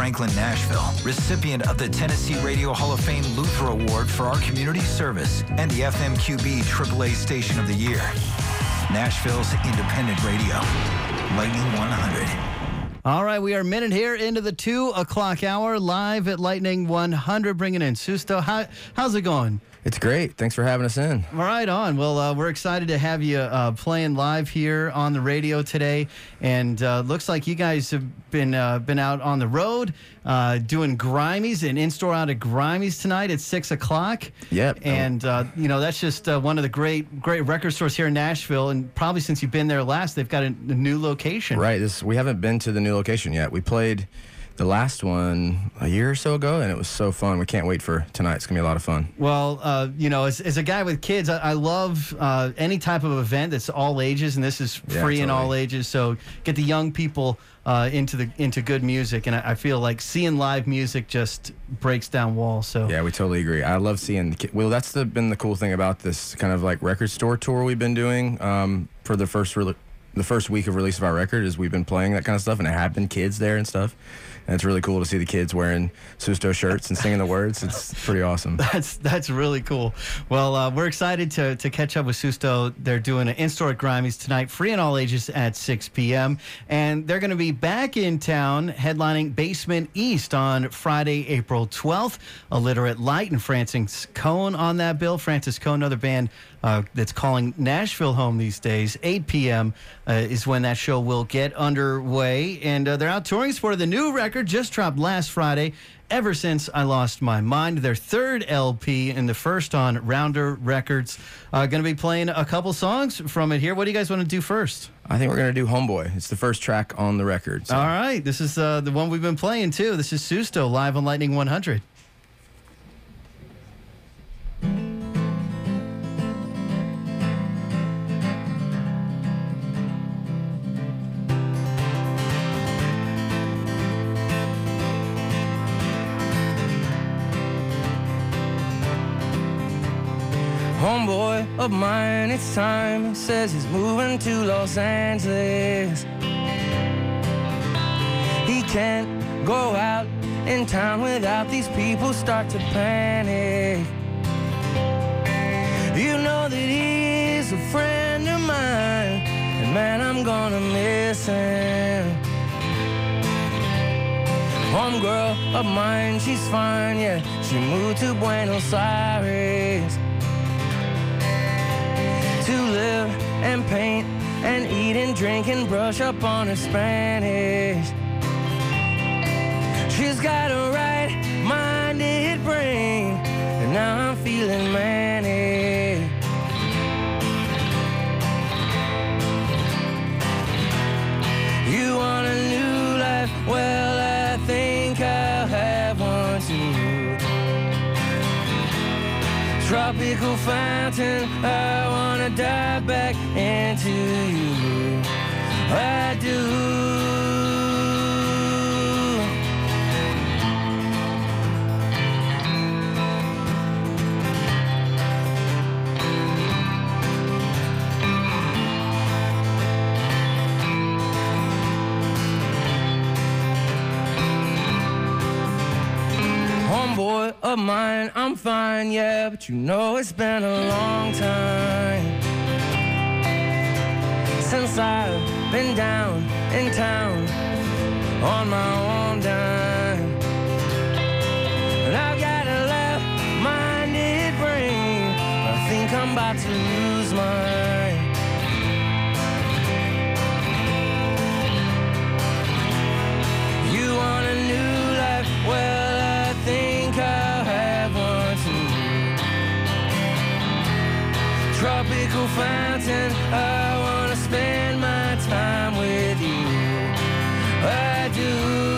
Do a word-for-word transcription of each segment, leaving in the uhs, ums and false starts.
Franklin, Nashville, recipient of the Tennessee Radio Hall of Fame Luther Award for our community service and the F M Q B triple A Station of the Year. Nashville's independent radio, Lightning one hundred. All right, we are a minute here into the two o'clock hour, live at Lightning one hundred, bringing in Susto. How, how's it going? It's great. Thanks for having us in. Right on. Well, uh, we're excited to have you uh, playing live here on the radio today. And uh, looks like you guys have been uh, been out on the road uh, doing Grimey's, an in-store out at Grimey's tonight at six o'clock. Yep. And, uh, you know, that's just uh, one of the great great record stores here in Nashville. And probably since you've been there last, they've got a, a new location. Right. This We haven't been to the new location yet. We played the last one a year or so ago, and it was so fun. We can't wait for tonight. It's going to be a lot of fun. Well, uh, you know, as, as a guy with kids, I, I love uh, any type of event that's all ages, and this is Yeah, free in totally. all ages. So get the young people uh, into the into good music, and I, I feel like seeing live music just breaks down walls. So Yeah, we totally agree. I love seeing the ki- Well, that's the, been the cool thing about this kind of like record store tour we've been doing um, for the first re- the first week of release of our record is we've been playing that kind of stuff, and there have been kids there and stuff. And it's really cool to see the kids wearing Susto shirts and singing the words. It's pretty awesome. That's that's really cool. Well, uh, we're excited to to catch up with Susto. They're doing an in-store at Grimey's tonight, free in all ages at six p.m. And they're going to be back in town headlining Basement East on Friday, April twelfth. Illiterate Light and Francis Cone on that bill. Francis Cone, another band uh, that's calling Nashville home these days. eight p.m. Uh, is when that show will get underway. And uh, they're out touring as part of the new record just dropped last Friday, Ever Since I Lost My Mind, their third L P and the first on Rounder Records. Uh, going to be playing a couple songs from it here. What do you guys want to do first? I think we're going to do Homeboy. It's the first track on the record. So. All right. This is uh, the one we've been playing, too. This is Susto live on Lightning one hundred. Homeboy of mine, it's time. He says he's moving to Los Angeles. He can't go out in town without these people start to panic. You know that he is a friend of mine, and man, I'm gonna miss him. Homegirl of mine, she's fine, yeah. She moved to Buenos Aires to live and paint and eat and drink and brush up on her Spanish. She's got a right-minded brain, and now I'm feeling manic. You want a new life? Well, I think I'll have one too. Tropical fountain, I wanna dive back into you. I do. Homeboy of mine, I'm fine, yeah, but you know it's been a long time since I've been down in town on my own dime. And I've got a left-minded brain, I think I'm about to lose mine. You want a new life? Well, I think I'll have one too. Tropical fountain, I wanna spend my time with you. I do.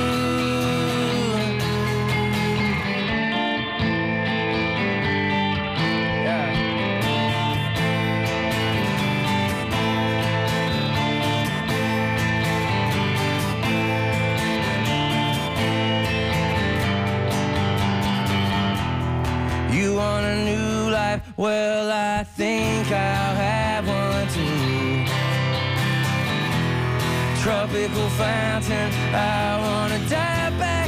You want a new life? Well, I think I'll have one too. Tropical fountain, I wanna dive back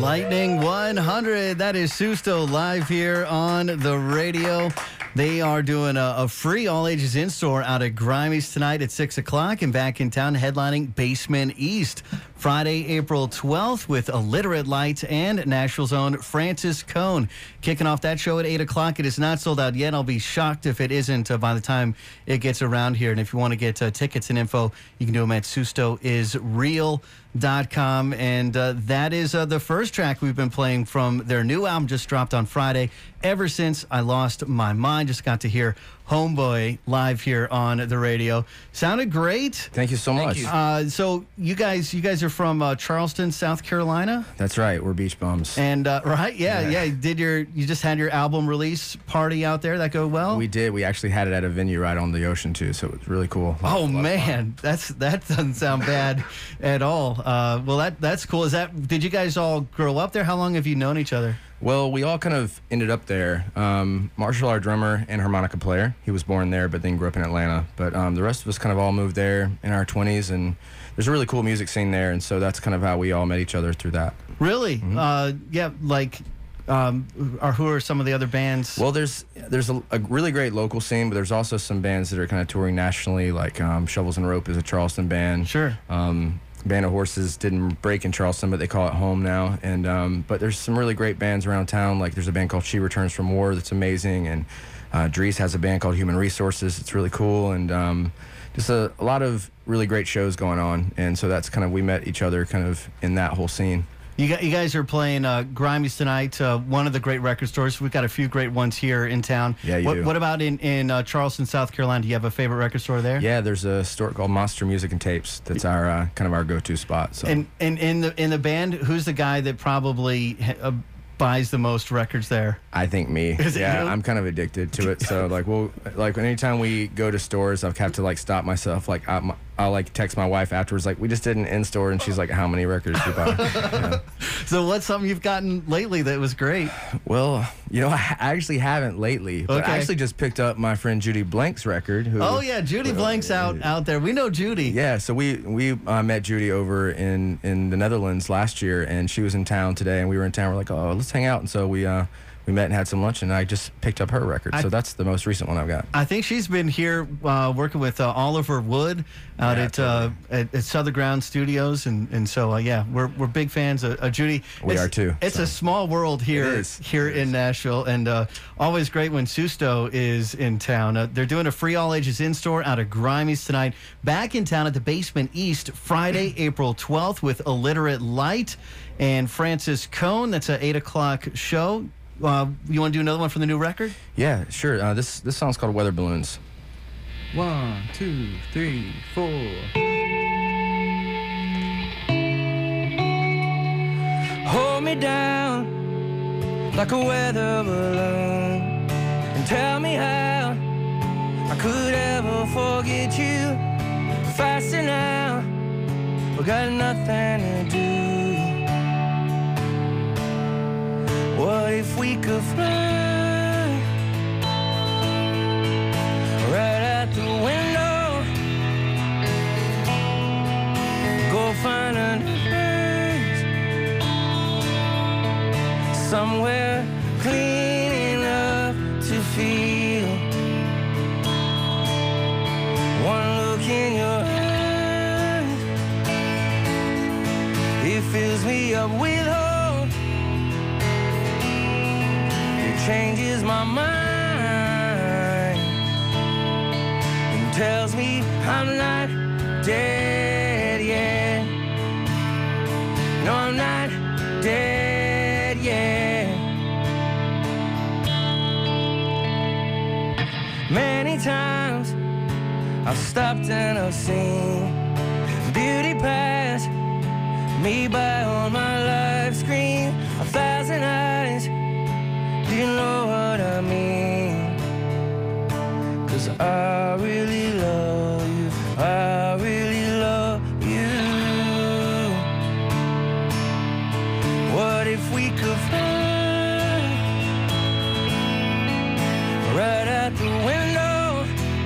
Lightning one hundred. That is Susto live here on the radio. They are doing a, a free all ages in store out at Grimey's tonight at six o'clock and back in town headlining Basement East. Friday, April twelfth with Illiterate Light and Nashville's own Francis Cone. Kicking off that show at eight o'clock. It is not sold out yet. I'll be shocked if it isn't uh, by the time it gets around here. And if you want to get uh, tickets and info, you can do them at susto is real dot com. And uh, that is uh, the first track we've been playing from their new album, just dropped on Friday. Ever Since I Lost My Mind. Just got to hear Homeboy live here on the radio. Sounded great. Thank you so Thank much. you. Uh, so you guys, you guys are from uh, Charleston, South Carolina, That's right. We're beach bums. and uh, right, yeah, Yeah. yeah. Did your you just had your album release party out there? That go well? We did. We actually had it at a venue right on the ocean too, so it was really cool. Oh A lot of fun. man, that's that doesn't sound bad at all. Uh, well, that that's cool. Is that? Did you guys all grow up there? How long have you known each other? Well, we all kind of ended up there. Um, Marshall, our drummer and harmonica player, he was born there, but then grew up in Atlanta. But um, the rest of us kind of all moved there in our twenties, and there's a really cool music scene there, and so that's kind of how we all met each other through that. Really? Mm-hmm. Uh, yeah. Like, um, or who are some of the other bands? Well, there's there's a, a really great local scene, but there's also some bands that are kind of touring nationally, like um, Shovels and Rope is a Charleston band. Sure. Um, Band of Horses didn't break in Charleston, but they call it home now. And um, but there's some really great bands around town. Like there's a band called She Returns from War that's amazing, and uh, Dries has a band called Human Resources. It's really cool, and um, just a, a lot of really great shows going on. And so that's kind of we met each other kind of in that whole scene. You, got, you guys are playing uh, Grimey's tonight, uh, one of the great record stores. We've got a few great ones here in town. Yeah, you what, do. What about in, in uh, Charleston, South Carolina? Do you have a favorite record store there? Yeah, there's a store called Monster Music and Tapes. That's our uh, kind of our go-to spot. So. And, and in the in the band, who's the guy that probably uh, buys the most records there? I think me. Is it yeah, you? I'm kind of addicted to it. So like, we'll like anytime we go to stores, I've have to like stop myself. Like I'm, I'll like text my wife afterwards. Like we just did an in store, and she's like, "How many records do you buy?" Yeah. So what's something you've gotten lately that was great? Well, you know, I actually haven't lately, but Okay. I actually just picked up my friend Judy Blank's record. Who, Oh yeah, Judy Blank's out out there. We know Judy. Yeah, so we we uh, met Judy over in in the Netherlands last year, and she was in town today, and we were in town. We're like, oh, let's hang out, and so we uh we met and had some lunch, and I just picked up her record. I- so that's the most recent one I've got. I think she's been here uh, working with uh, Oliver Wood out Yeah, at, uh, at at Southern Ground Studios, and and so uh, yeah, we're we're big fans of, of Judy. We It's- are too, It's so. a small world here It is. here It in is. Nashville, and uh, always great when Susto is in town. Uh, they're doing a free all ages in store out of Grimey's tonight. Back in town at the Basement East Friday, April twelfth with Illiterate Light and Francis Cone. That's an eight o'clock show. Uh, you want to do another one from the new record? Yeah, sure. Uh, this this song's called Weather Balloons. One, two, three, four. Hold me down like a weather balloon and tell me how I could ever forget you. Faster now, we got nothing to do. What if we could fly right out the window? Go find a new place, somewhere clean enough to feel. One look in your eyes, it fills me up with hope. It changes my mind and tells me I'm not dead yet. No, I'm not dead yet. Many times I've stopped and I've seen beauty pass me by on my live screen. A thousand eyes, do you know what I mean? 'Cause I really love you, I really love you. What if we could fly right out the window?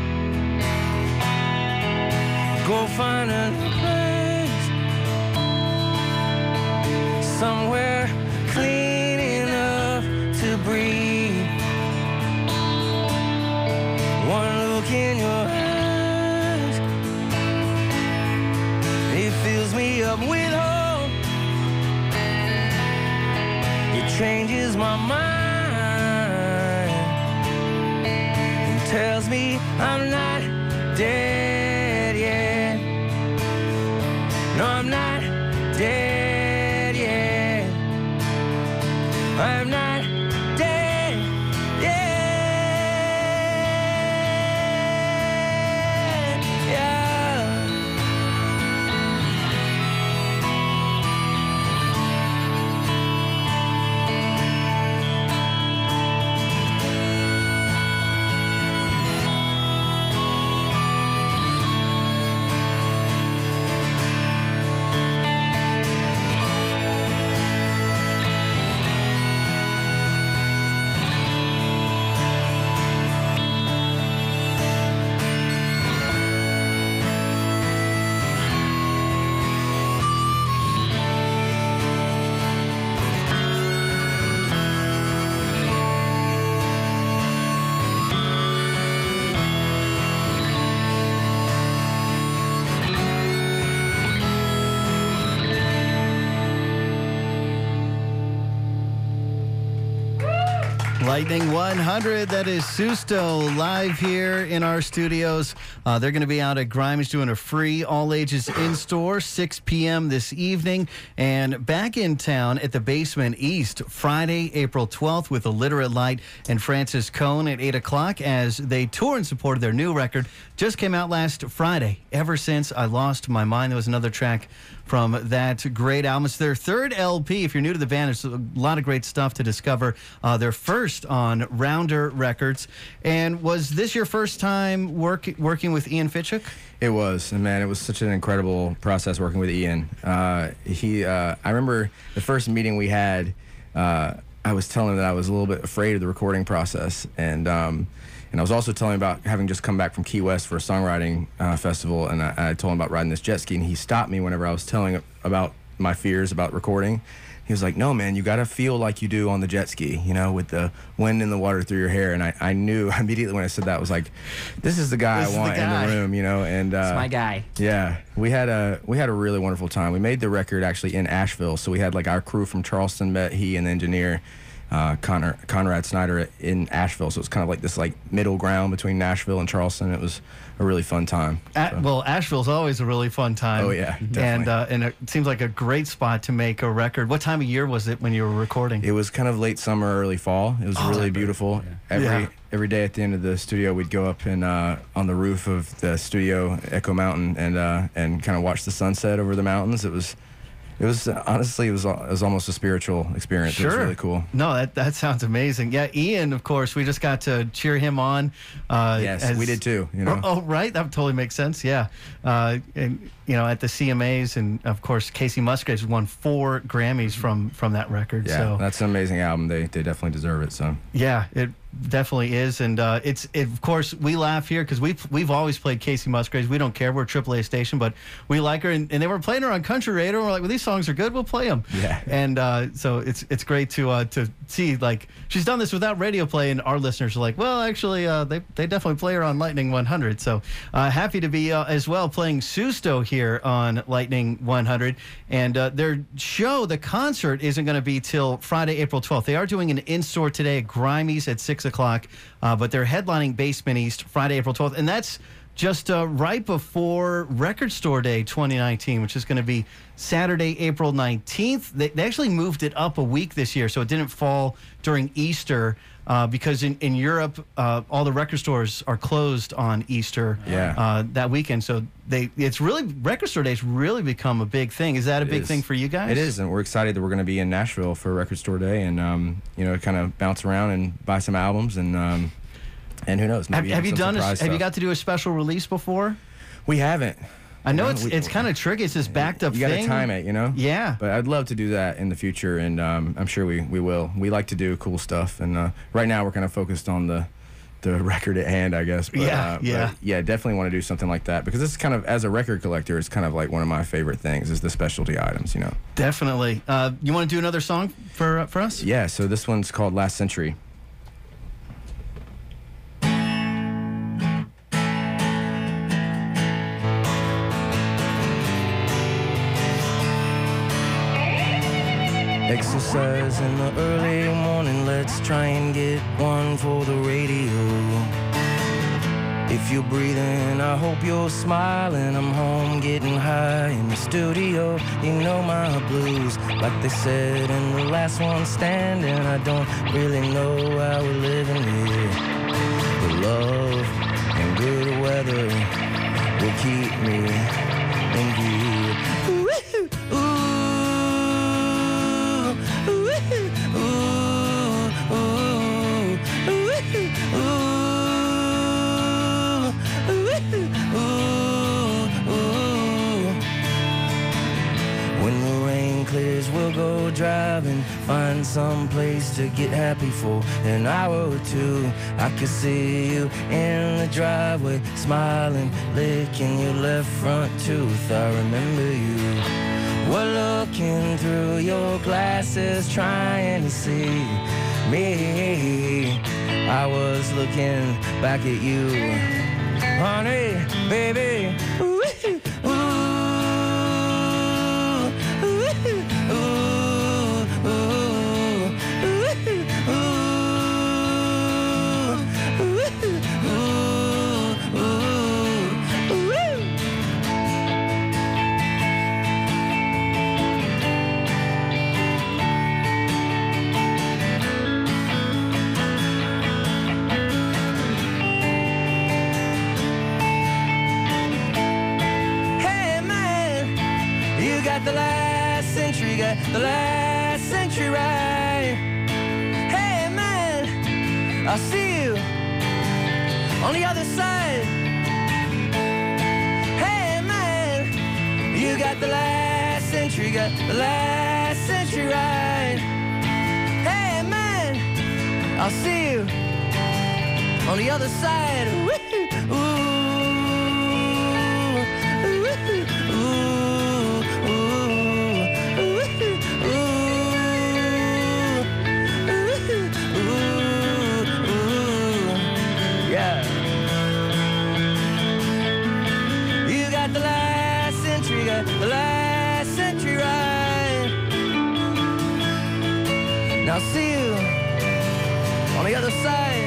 Go find a new place, somewhere changes my mind and tells me I'm not dead yet. No, I'm not dead yet. I'm not dead yet. Yeah. Lightning one hundred, that is Susto live here in our studios. Uh, they're going to be out at Grimey's doing a free all-ages in-store, six p.m. this evening. And back in town at the Basement East, Friday, April twelfth, with Illiterate Light and Francis Cone at eight o'clock as they tour in support of their new record. Just came out last Friday, Ever Since I Lost My Mind. There was another track from that great album. It's their third L P. If you're new to the band, there's a lot of great stuff to discover. Uh, their first on Rounder Records. And was this your first time work, working with Ian Fitchuk? It was, and man, it was such an incredible process working with Ian. Uh, he, uh, I remember the first meeting we had, uh, I was telling him that I was a little bit afraid of the recording process, and um, and I was also telling him about having just come back from Key West for a songwriting uh, festival, and I, I told him about riding this jet ski, and he stopped me whenever I was telling about my fears about recording. He was like, no, man, you got to feel like you do on the jet ski, you know, with the wind and the water through your hair. And I, I knew immediately when I said that, I was like, this is the guy This I want is the in guy. the room, you know. And uh, It's my guy. yeah, we had a we had a really wonderful time. We made the record actually in Asheville, so we had like our crew from Charleston met he and the engineer uh, Connor, Conrad Snyder in Asheville. So it's kind of like this like middle ground between Nashville and Charleston. It was a really fun time. A- So- well, Asheville's always a really fun time. Oh, yeah, And, definitely. uh, and it seems like a great spot to make a record. What time of year was it when you were recording? It was kind of late summer, early fall. It was really beautiful. Every Yeah. every day at the end of the studio, we'd go up and uh, on the roof of the studio, Echo Mountain, and uh, and kind of watch the sunset over the mountains. It was, it was uh, honestly, it was al- it was almost a spiritual experience. It was really cool. No, that that sounds amazing. Yeah, Ian, of course, we just got to cheer him on. Uh, Yes, as- we did too. You know. Oh, right. That totally makes sense. Yeah. Uh, and, you know, at the C M As, and of course, Casey Musgraves won four Grammys from from that record. Yeah, so that's an amazing album. They they definitely deserve it. So yeah, it definitely is. And uh, it's it, of course we laugh here because we've we've always played Casey Musgraves. We don't care. We're a triple A station, but we like her. And, and they were playing her on Country Radio. And we're like, well, these songs are good. We'll play them. Yeah. And uh, so it's it's great to uh, to see like she's done this without radio play, and our listeners are like, well, actually, uh, they they definitely play her on Lightning one hundred. So uh, happy to be uh, as well playing Susto here on Lightning one hundred. And uh, their show, the concert, isn't going to be till Friday, April twelfth. They are doing an in-store today at Grimey's at six o'clock, uh, but they're headlining Basement East Friday, April twelfth. And that's just uh, right before Record Store Day twenty nineteen, which is going to be Saturday, April nineteenth. They, they actually moved it up a week this year, so it didn't fall during Easter. Uh, because in, in Europe, uh, all the record stores are closed on Easter Yeah. uh, that weekend. So they it's really, Record Store Day's really become a big thing. Is that a It big is. thing for you guys? It is, and we're excited that we're going to be in Nashville for Record Store Day, and um, you know, kind of bounce around and buy some albums, and um, and who knows? Have, Maybe have you some done? A, have surprise you stuff. got to do a special release before? We haven't. I know You it's we- it's kind of tricky. It's this backed up You got to thing. time it, you know. Yeah. But I'd love to do that in the future, and um, I'm sure we, we will. We like to do cool stuff, and uh, right now we're kind of focused on the the record at hand, I guess. But, Yeah, uh, yeah. But yeah, definitely want to do something like that because this is kind of, as a record collector, it's kind of like one of my favorite things is the specialty items, you know. Definitely. Uh, you want to do another song for uh, for us? Yeah. So this one's called Last Century. Exercise in the early morning, let's try and get one for the radio. If you're breathing, I hope you're smiling. I'm home getting high in the studio. You know my blues, like they said in the last one standing. I don't really know how we're living here, but love and good weather will keep me in view. Ooh, ooh, ooh, ooh, ooh, ooh, ooh, ooh. When the rain clears, we'll go driving, find some place to get happy for an hour or two. I could see you in the driveway, smiling, licking your left front tooth. I remember you were looking through your glasses, trying to see me. I was looking back at you, honey, baby. Ooh, ooh, ooh, ooh, ooh, ooh, ooh, ooh, ooh. Got the last century, got the last century right. Hey man, I'll see you on the other side. Hey man, you got the last century, got the last century right. Hey man, I'll see you on the other side. Ooh, ooh. The last century right. Now see you on the other side.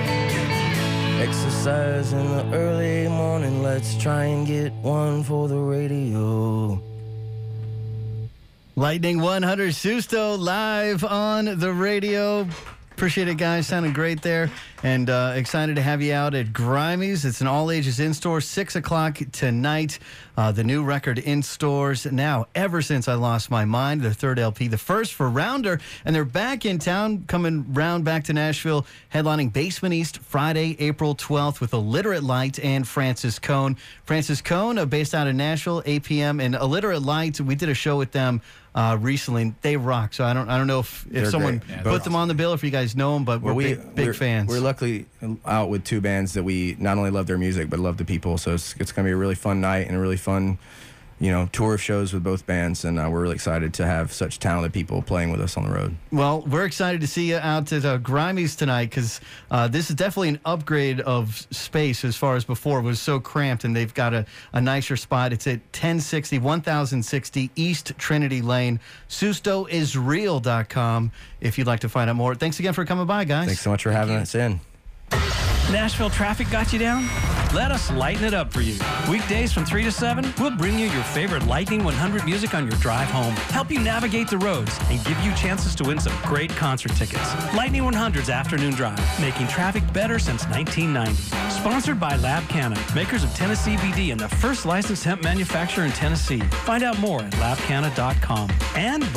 Exercise in the early morning, let's try and get one for the radio. Lightning one hundred Susto live on the radio. Appreciate it, guys. Sounding great there. And uh, excited to have you out at Grimey's. It's an all-ages in-store, six o'clock tonight. Uh, the new record in stores now, Ever Since I Lost My Mind, their third L P, the first for Rounder. And they're back in town, coming round back to Nashville, headlining Basement East Friday, April twelfth with Illiterate Light and Francis Cone. Francis Cone, uh, based out of Nashville, eight p.m. And Illiterate Light, we did a show with them Uh, recently. They rock. So I don't I don't know if, if They're someone great. Yeah, put both. them on the bill, if you guys know them, but Well, we're we, big, big we're, fans. We're luckily out with two bands that we not only love their music, but love the people. So it's, it's going to be a really fun night and a really fun, you know, tour of shows with both bands. And uh, we're really excited to have such talented people playing with us on the road. Well, we're excited to see you out at uh, Grimey's tonight, because uh, this is definitely an upgrade of space as far as before. It was so cramped, and they've got a, a nicer spot. It's at ten sixty, one thousand sixty East Trinity Lane. Susto is real dot com if you'd like to find out more. Thanks again for coming by, guys. Thanks so much for having us in. Nashville traffic got you down? Let us lighten it up for you. Weekdays from three to seven, we'll bring you your favorite Lightning one hundred music on your drive home, help you navigate the roads, and give you chances to win some great concert tickets. Lightning one hundred's Afternoon Drive, making traffic better since nineteen ninety. Sponsored by Lab Canna, makers of Tennessee B D and the first licensed hemp manufacturer in Tennessee. Find out more at lab canna dot com. And